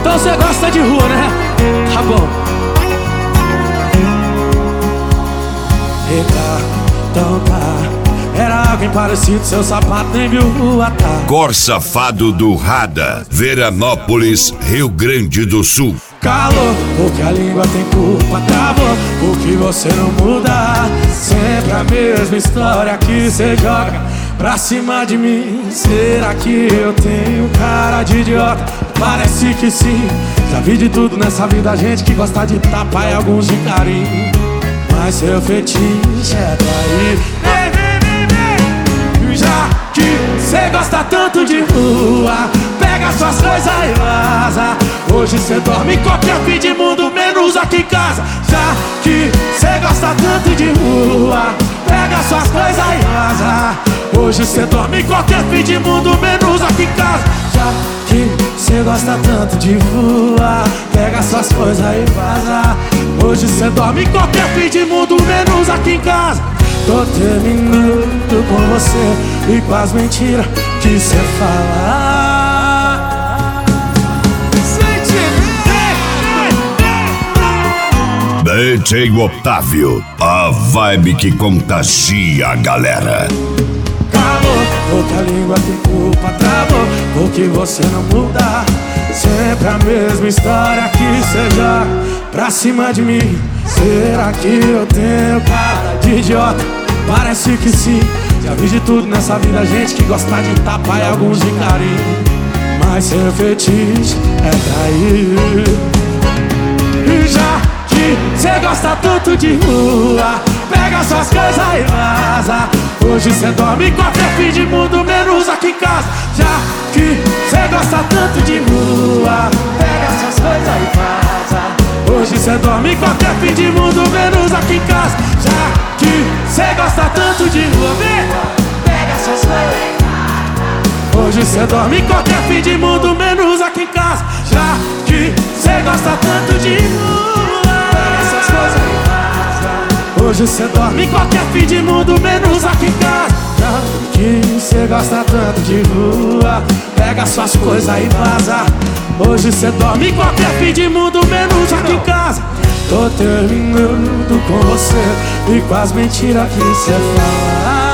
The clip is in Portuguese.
Então você gosta de rua, né? Tá bom. Eita, então tá. Era alguém parecido, seu sapato nem viu rua, tá. Corsa Fado do Rada, Veranópolis, Rio Grande do Sul. Calor, porque a língua tem culpa, travou, porque você não muda. Sempre a mesma história que cê joga pra cima de mim. Será que eu tenho cara de idiota? Parece que sim. Já vi de tudo nessa vida, gente que gosta de tapa e alguns de carinho. Mas seu fetiche é trair. Já que cê gosta tanto de rua, pega suas coisas e vaza. Hoje cê dorme em qualquer fim de mundo, menos aqui em casa. Já que cê gosta tanto de rua, pega suas coisas e vaza. Hoje cê dorme em qualquer fim de mundo, menos aqui em casa. Já que cê gosta tanto de rua, pega suas coisas e vaza. Hoje cê dorme em qualquer fim de mundo, menos aqui em casa. Tô terminando com você e com as mentiras que cê fala. DJ Otávio, a vibe que contagia a galera. Calor, porque a língua tem culpa, travou, porque você não muda. Sempre a mesma história que cê joga pra cima de mim. Será que eu tenho cara de idiota? Parece que sim. Já vi de tudo nessa vida, gente que gosta de tapa e alguns de carinho. Mas seu fetiche é trair. E já que cê gosta tanto de rua, pega suas coisas e vaza. Hoje cê dorme em qualquer fim de mundo, menos aqui em casa. Já que cê gosta tanto de rua, pega suas coisas e vaza. Hoje cê dorme em qualquer fim de mundo, menos aqui em casa. Já que cê gosta tanto de rua, vem, pega suas coisas e vaza. Hoje cê dorme em qualquer fim de mundo, menos aqui em casa. Já que cê gosta tanto de rua, pega suas coisas e vaza. Hoje cê dorme em qualquer fim de mundo, menos aqui em casa. Já que cê gosta tanto de rua, pega suas coisas e vaza. Hoje cê dorme em qualquer fim de mundo, menos aqui em casa. Tô terminando com você e com as mentiras que cê fala.